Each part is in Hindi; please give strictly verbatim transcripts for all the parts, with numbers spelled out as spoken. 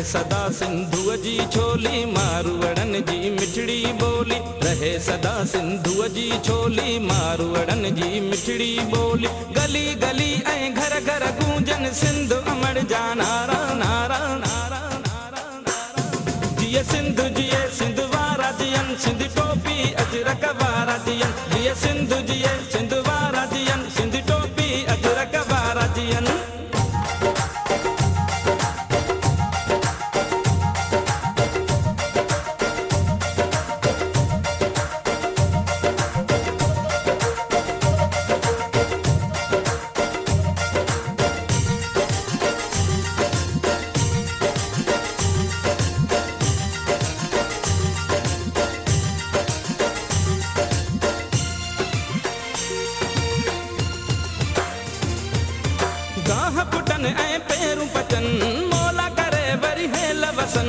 सदा सिंधुअ जी छोली मारवड़न जी मिठड़ी बोली। रहे सदा सिंधुअ जी छोली मारवड़न जी मिठड़ी बोली। गली गली ऐं घर घर गूंजन सिंधु अमर जा नारा नारा नारा नारा नारा। जिए सिंधु जिए सिंधु वारा जियन सिंधी टोपी अजरक वारा जियन। जिए सिंधु जिए सिंधु वारा जियन सिंधी टोपी अजरक वारा जियन। गाह पुटन ऐं पेरूं पचन मौला करे वरी हेल वसन।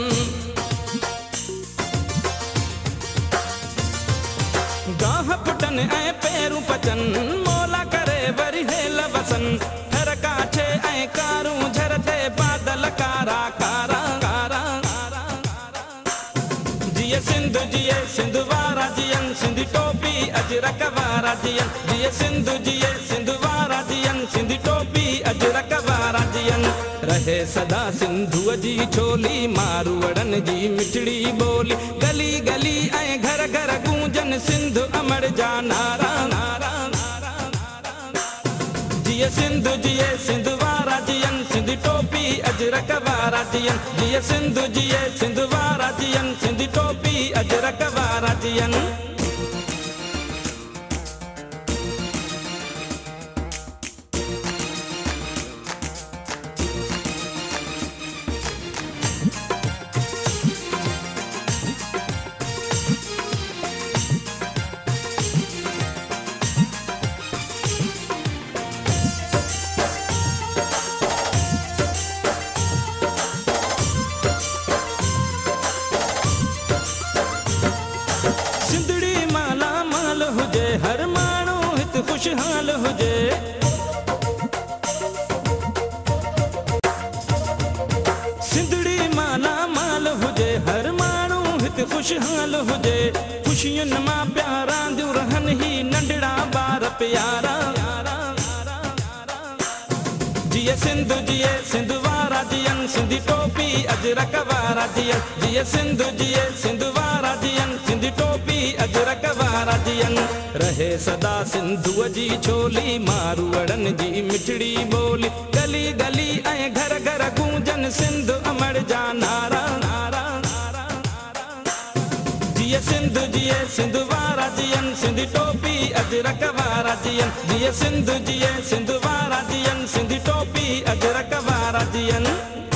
गाह पुटन ऐं पेरूं पचन मौला करे वरी हेल वसन। थर काछे ऐं कारूं झरते बादल कारा कारा कारा कारा कारा। जिए सिंधु जिए सिंधु वारा जियन सिंधी टोपी अजरक वारा जियन। जिए सिंधु जिए सिंधु वारा जियन सिंधी टोपी अजरक वारा जियन। रहे सदा सिंधुअ जी छोली मारवड़न जी मिठड़ी बोली। गली गली ऐं घर घर गूंजन सिंधु अमर जा नारा नारा नारा नारा। जिए सिंधु जिए सिंधु वारा जियन सिंधी टोपी अजरक वारा जियन। जिए सिंधु जिए सिंधु वारा जियन सिंधी टोपी अजरक वारा जियन। सिंधड़ी माला माल हुजे हर माण्हू हित खुशहाल हुजे। सिंधड़ी माला माल हुजे हर माण्हू हित खुशहाल हुजे। खुशियुनि मां प्यारा दियूं रहन ही नंढड़ा ॿार प्यारा। जिए सिंधु जिए सिंधु वारा जियन सिंधी टोपी अजरक वारा जियन। जिए सिंधु जिए सिंधु वारा जियन सिंधी टोपी अजरक वारा जियन। रहे सदा सिंधुअ जी छोली मारवड़न जी मिठड़ी बोली। गली गली ऐं घर घर गूंजन सिंधु अमर जा नारा नारा नारा नारा। जिए सिंधु जिए सिंधु वारा जियन सिंधी टोपी अजरक वारा जियन। जिए सिंधु जिए सिंधु वारा जियन सिंधी टोपी अजरक वारा जियन।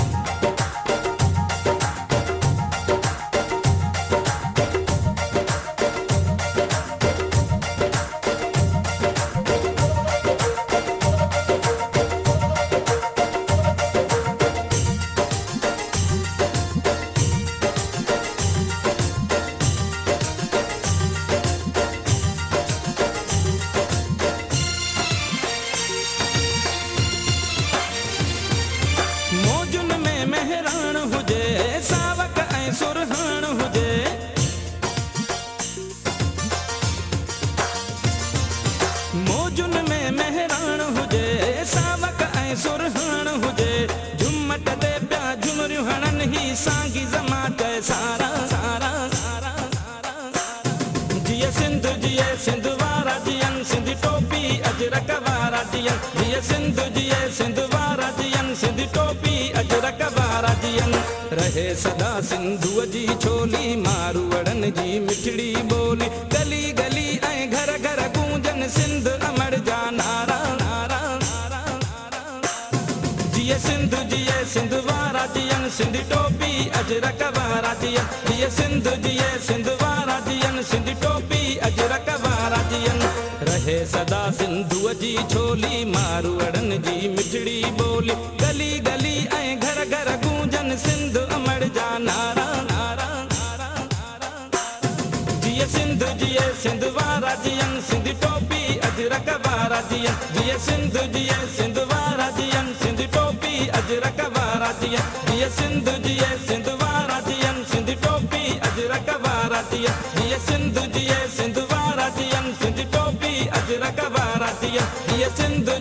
मौजुन में मेहरान हुजे सावक ऐं सुरहान हुजे। मौजुन में मेहरान हुजे सावक ऐं सुरहान हुजे। झुमट ते पिया झुमरियूं हणन ही सांगी जमात सारा सारा सारा सारा। जिए सिंधु जिए सिंधु वारा जियन सिंधी टोपी अजरक वारा जियन। जिए सिंधु जिए सिंधु वारा जियन सिंधी टोपी अजरक वारा जियन। रहे सदा सिंधुअ जी छोली मारवड़न जी मिठड़ी बोली। गली गली ऐं घर घर गूंजन सिंधु अमर जा नारा नारा नारा नारा। जिए सिंधु जिए सिंधु वारा जियन सिंधी टोपी अजरक वारा जियन। जिए सिंधु जिए सिंधु वारा जियन सिंधी टोपी अजरक वारा जियन। रहे सदा सिंधुअ जी छोली मारवड़न जी मिठड़ी बोली। गली गली ऐं घर घर गूंजन सिंधु अमर जा नारा नारा नारा नारा। जिए सिंधु जिए सिंधु वारा जियन सिंधी टोपी अजरक वारा जियन। जिए सिंधु जिए सिंधु वारा जियन सिंधी टोपी अजरक वारा जियन। जिए सिंधु जिए सिंध